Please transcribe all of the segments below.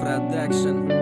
Production.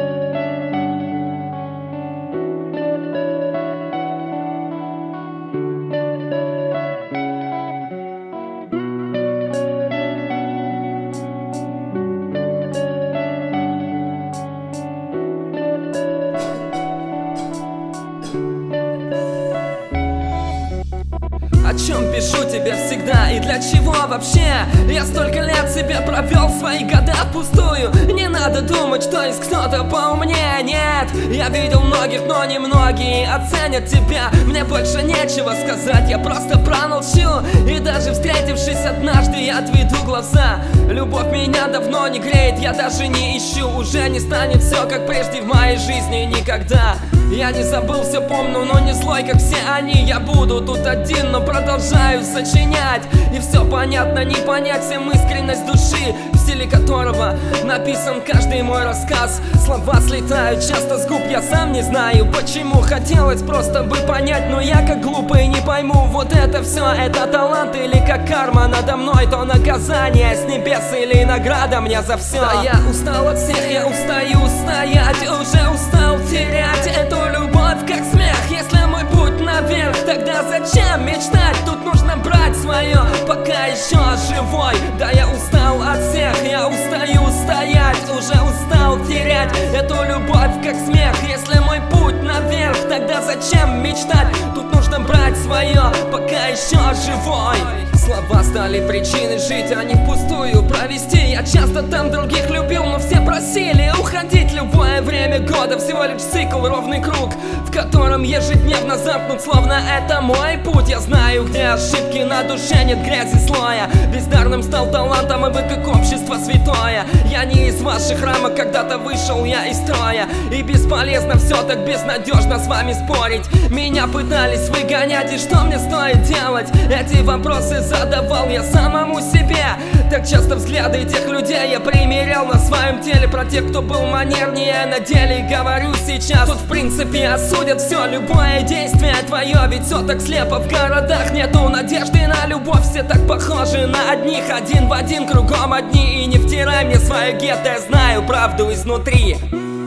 О чем пишу тебе всегда и для чего вообще? Я столько лет себе провел свои года впустую. Не надо думать, что есть кто-то поумнее. Нет, я видел многих, но немногие оценят тебя. Мне больше нечего сказать, я просто промолчу. И даже встретившись однажды, я отведу глаза. Любовь меня давно не греет, я даже не ищу. Уже не станет все как прежде в моей жизни никогда. Я не забыл, все помню, но не злой, как все они. Я буду тут один, но продолжаю сочинять. И все понятно, не понять всем искренность души, в стиле которого написан каждый мой рассказ. Слова слетают часто с губ, я сам не знаю почему. Хотелось просто бы понять, но я как глупый не пойму. Вот это все, это талант или как карма надо мной? То наказание с небес или награда мне за все. Да я устал от всех, я устаю стоять, уже устал терять эту любовь как смех. Если мой путь наверх, тогда зачем мечтать? Тут нужно брать свое, пока еще живой. Да я устал от всех, я устаю стоять, уже устал терять эту любовь как смех. Если мой путь наверх, тогда зачем мечтать? Тут нужно брать свое, пока еще живой. Слова стали причиной жить, а не впустую провести. Я часто там других любил, но все просили уходить. Любое время года, всего лишь цикл, ровный круг, в котором ежедневно замкнут, словно это мой путь. Я знаю, где ошибки, на душе нет грязи слоя. Бездарным стал талантом, и вы как общество святое. Я не из ваших рамок, когда-то вышел я из строя. И бесполезно все так безнадежно с вами спорить. Меня пытались выгонять, и что мне стоит делать? Эти вопросы задавал я самому себе. Так часто взгляды тех людей я примерял на своем теле. Про тех, кто был манернее на деле, говорю сейчас. Тут в принципе осудят все, любое действие твое. Ведь все так слепо, в городах нету надежды на любовь. Все так похожи на одних, один в один, кругом одни. И не втирай мне свое гетто, я знаю правду изнутри.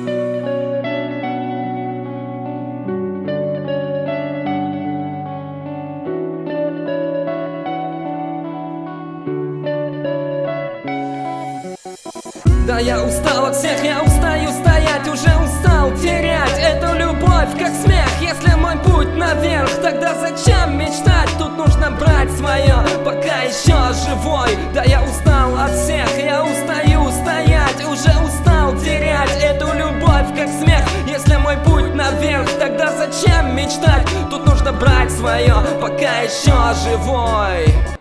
Да я устал от всех, я устаю стоять, уже устал терять эту любовь как смех. Если мой путь наверх, тогда зачем мечтать? Тут нужно брать свое, пока еще живой. Да я устал от всех, я устаю стоять, уже устал терять эту любовь как смех. Если мой путь наверх, тогда зачем мечтать? Тут нужно брать свое, пока еще живой.